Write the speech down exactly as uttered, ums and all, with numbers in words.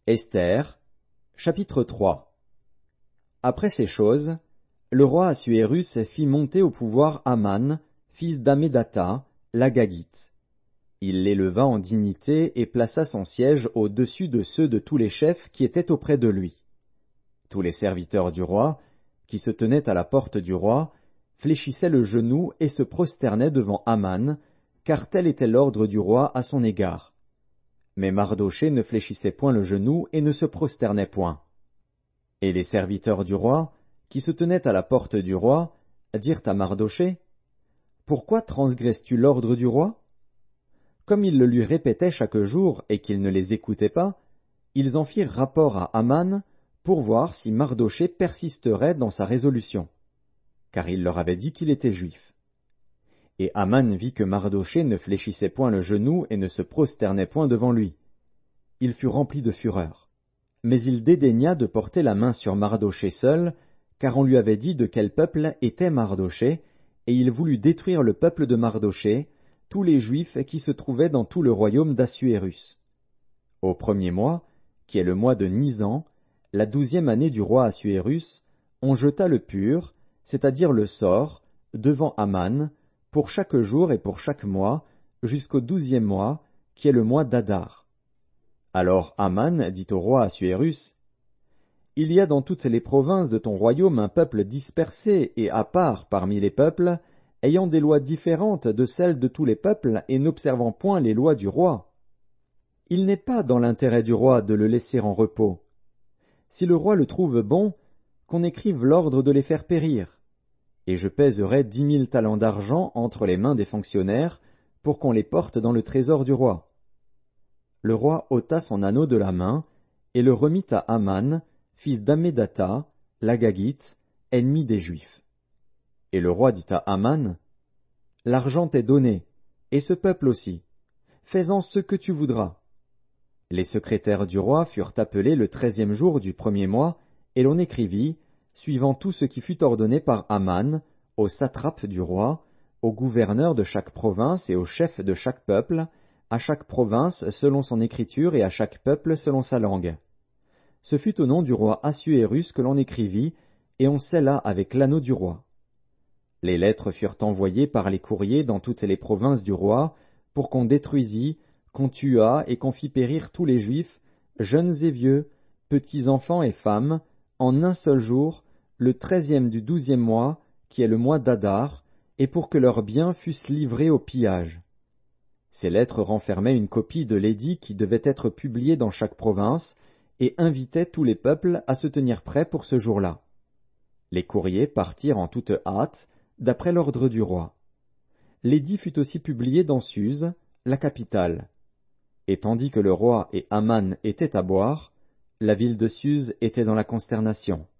Esther, chapitre trois. Après ces choses, le roi Assuérus fit monter au pouvoir Aman, fils d'Hammédatha, l'Agagite. Il l'éleva en dignité et plaça son siège au-dessus de ceux de tous les chefs qui étaient auprès de lui. Tous les serviteurs du roi, qui se tenaient à la porte du roi, fléchissaient le genou et se prosternaient devant Aman, car tel était l'ordre du roi à son égard. Mais Mardochée ne fléchissait point le genou et ne se prosternait point. Et les serviteurs du roi, qui se tenaient à la porte du roi, dirent à Mardochée, « Pourquoi transgresses-tu l'ordre du roi ?» Comme ils le lui répétaient chaque jour et qu'il ne les écoutait pas, ils en firent rapport à Aman pour voir si Mardochée persisterait dans sa résolution, car il leur avait dit qu'il était juif. Et Aman vit que Mardochée ne fléchissait point le genou et ne se prosternait point devant lui. Il fut rempli de fureur. Mais il dédaigna de porter la main sur Mardochée seul, car on lui avait dit de quel peuple était Mardochée, et il voulut détruire le peuple de Mardochée, tous les Juifs qui se trouvaient dans tout le royaume d'Assuérus. Au premier mois, qui est le mois de Nisan, la douzième année du roi Assuérus, on jeta le pur, c'est-à-dire le sort, devant Aman, pour chaque jour et pour chaque mois, jusqu'au douzième mois, qui est le mois d'Adar. Alors Aman dit au roi Assuérus, « Il y a dans toutes les provinces de ton royaume un peuple dispersé et à part parmi les peuples, ayant des lois différentes de celles de tous les peuples et n'observant point les lois du roi. Il n'est pas dans l'intérêt du roi de le laisser en repos. Si le roi le trouve bon, qu'on écrive l'ordre de les faire périr. Et je pèserai dix mille talents d'argent entre les mains des fonctionnaires pour qu'on les porte dans le trésor du roi. » Le roi ôta son anneau de la main et le remit à Aman, fils d'Hammédatha, l'Agagite, ennemi des Juifs. Et le roi dit à Aman, « L'argent t'est donné, et ce peuple aussi. Fais-en ce que tu voudras. » Les secrétaires du roi furent appelés le treizième jour du premier mois, et l'on écrivit, suivant tout ce qui fut ordonné par Aman, aux satrapes du roi, aux gouverneurs de chaque province et aux chefs de chaque peuple, à chaque province selon son écriture et à chaque peuple selon sa langue. Ce fut au nom du roi Assuérus que l'on écrivit, et on scella avec l'anneau du roi. Les lettres furent envoyées par les courriers dans toutes les provinces du roi, pour qu'on détruisît, qu'on tuât et qu'on fît périr tous les Juifs, jeunes et vieux, petits enfants et femmes, en un seul jour, le treizième du douzième mois, qui est le mois d'Adar, et pour que leurs biens fussent livrés au pillage. Ces lettres renfermaient une copie de l'édit qui devait être publié dans chaque province, et invitaient tous les peuples à se tenir prêts pour ce jour-là. Les courriers partirent en toute hâte, d'après l'ordre du roi. L'édit fut aussi publié dans Suse, la capitale. Et tandis que le roi et Aman étaient à boire, la ville de Suse était dans la consternation.